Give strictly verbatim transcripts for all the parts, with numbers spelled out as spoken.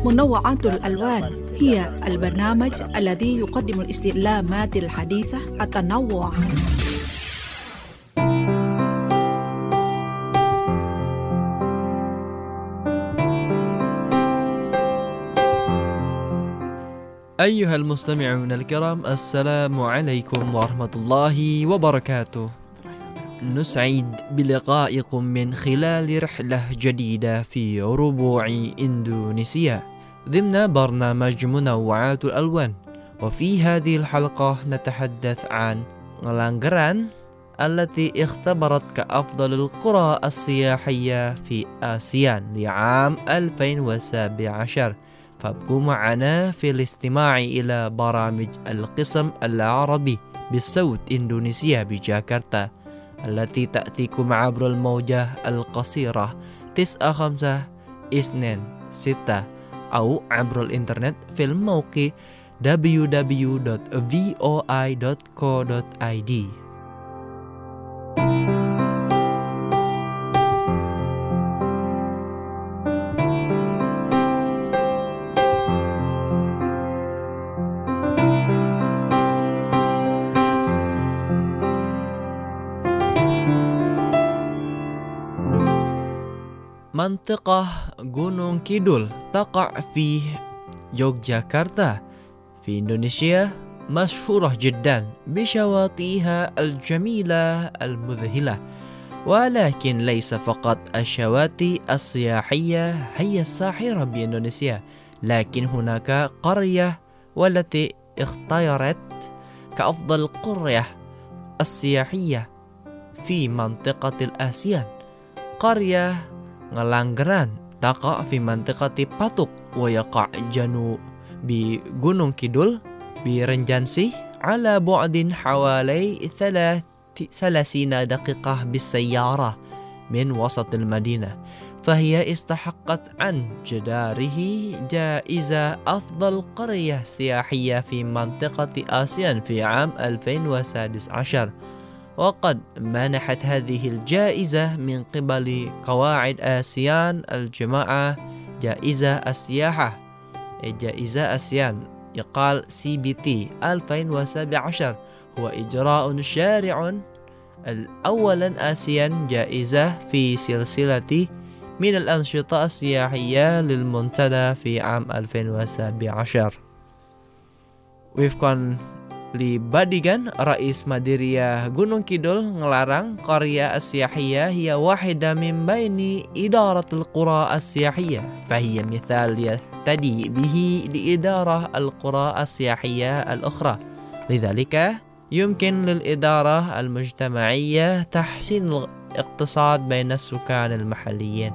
منوعات الألوان هي البرنامج الذي يقدم الاستعلامات الحديثة التنوع. أيها المستمعون الكرام، السلام عليكم ورحمة الله وبركاته. نسعد بلقائكم من خلال رحلة جديدة في ربوع إندونيسيا ضمن برنامج منوعات الألوان. وفي هذه الحلقة نتحدث عن نgelanggeran التي اختبرت كأفضل القرى السياحية في آسيان لعام ألفين وسبعة عشر. فابقوا معنا في الاستماع إلى برامج القسم العربي بالصوت إندونيسيا بجاكرتا التي تأتيكم عبر الموجة القصيرة تسعة خمسة اثنين ستة أو عبر الإنترنت في الموقع دبليو دبليو دبليو دوت في او اي دوت كو دوت اي دي. منطقة Gunung Kidul تقع في يوغياكرتا في إندونيسيا مشهورة جدا بشواطئها الجميلة المذهلة، ولكن ليس فقط الشواطئ السياحية هي الساحرة بإندونيسيا، لكن هناك قرية والتي اختيرت كأفضل قرية السياحية في منطقة الآسيان. قرية نgelanggeran تقع في منطقة Patuk ويقع جنوب بغونونغ كيدول برنجانسي على بعد حوالي ثلاثين دقيقة بالسيارة من وسط المدينة، فهي استحقت عن جداره جائزة أفضل قرية سياحية في منطقة آسيان في عام ألفين وسادس عشر. وقد منحت هذه الجائزة من قبل قواعد آسيان الجماعة جائزة السياحة، جائزة آسيان يقال سي بي تي ألفين وسبعة عشر، هو إجراء شارع الأولا آسيا جائزة في سلسلة من الأنشطة السياحية للمنتدى في عام ألفين وسبعة عشر. وفقا لباديغان رئيس مديرية Gunung Kidul ngelarang قرية السياحية هي واحدة من بين إدارة القرى السياحية، فهي مثال يهتدي به لإدارة القرى السياحية الأخرى، لذلك يمكن للإدارة المجتمعية تحسين الاقتصاد بين السكان المحليين.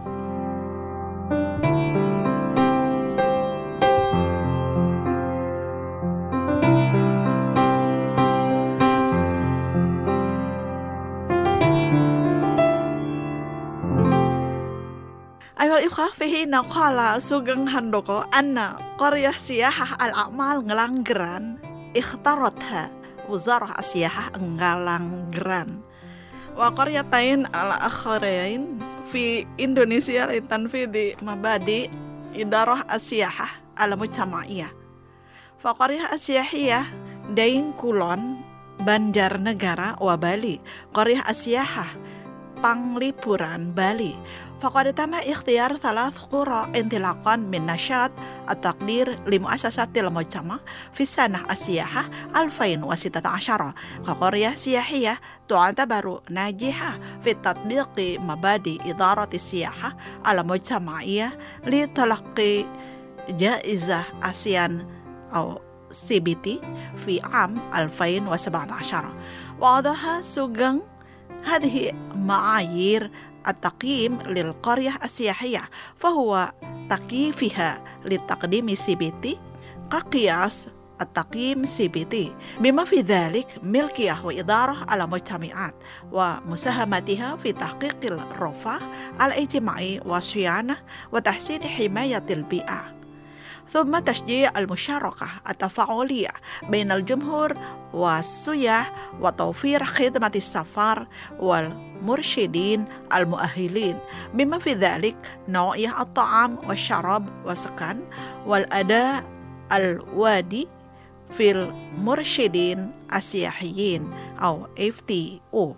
أيها الإخوة، في هنا قال سوغن هاندوكو أن قرية سياحة الأعمال نgelanggeran اختارتها وزارة السياحة نgelanggeran. وقريتين الآخرين في إندونيسيا لتنفيذ مبادئ إدارة السياحة المجتمعية. فقرية السياحية دين كولون بنجارنegara وبالي، قرية السياحة Panglipuran بالي. فقد تم اختيار ثلاث قرى انطلاقا من نشاط التقدير لمؤسسة المجتمع في سنة السياحة ألفين وستة عشر كقرية سياحية تعتبر ناجحة في تطبيق مبادئ إدارة السياحة المجتمعية لتلقي جائزة آسيان أو سي بي تي في عام ألفين وسبعة عشر. وضعها سوغن هذه معايير التقييم للقرية السياحية، فهو تكييفها لتقديم سي بي تي كقياس التقييم سي بي تي، بما في ذلك ملكية وإدارة على مجتمعات ومساهمتها في تحقيق الرفاه الاجتماعي والصيانة وتحسين حماية البيئة. ثم تشجيع المشاركة التفاعلية بين الجمهور والسياح وتوفير خدمة السفر والمرشدين المؤهلين بما في ذلك نوعية الطعام والشراب والسكن والأداء الوادي في المرشدين السياحيين أو إف تي أو.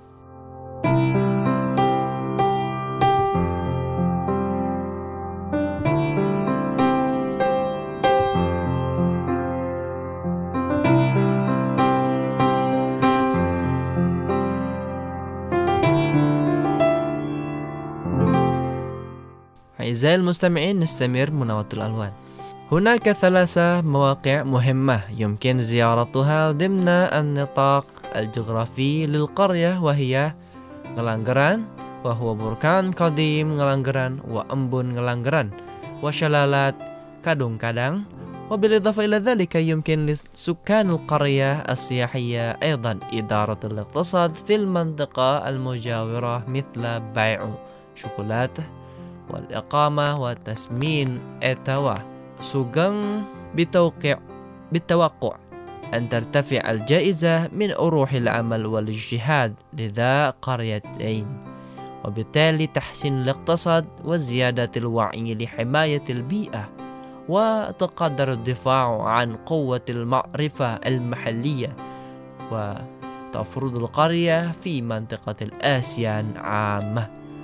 أعزائي المستمعين، نستمر منوعة الألوان. هناك ثلاثة مواقع مهمة يمكن زيارتها ضمن النطاق الجغرافي للقرية، وهي نgelanggeran وهو بركان قديم نgelanggeran وأنبون نgelanggeran وشلالات كادونغكادانغ. وبالإضافة إلى ذلك يمكن لسكان القرية السياحية أيضا إدارة الاقتصاد في المنطقة المجاورة مثل بيع شوكولاتة والإقامة وتسمين إتاوا. سوغان بالتوقع بالتوقع أن ترتفع الجائزة من أروح العمل والاجتهاد لذا قريتين، وبالتالي تحسين الاقتصاد وزيادة الوعي لحماية البيئة، وتقدر الدفاع عن قوة المعرفة المحلية، وتفرض القرية في منطقة الآسيان عامة.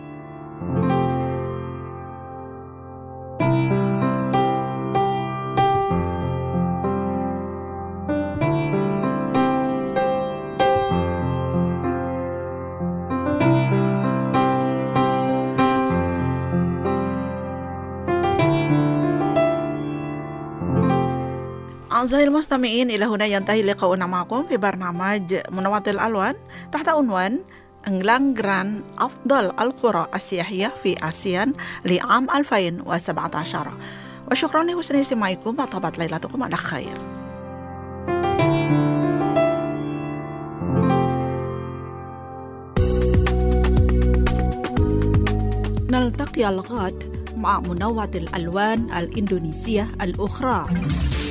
أعزائي المستمعين، إلى هنا ينتهي لقاؤنا معكم في برنامج منوعة الألوان تحت عنوان نgelanggeran أفضل القرى السياحية في آسيا لعام ألفين وسبعة عشر. وشكرا لحسن استماعكم وطابت ليلتكم على خير. نلتقي الغد مع منوعة الألوان الإندونيسية الأخرى.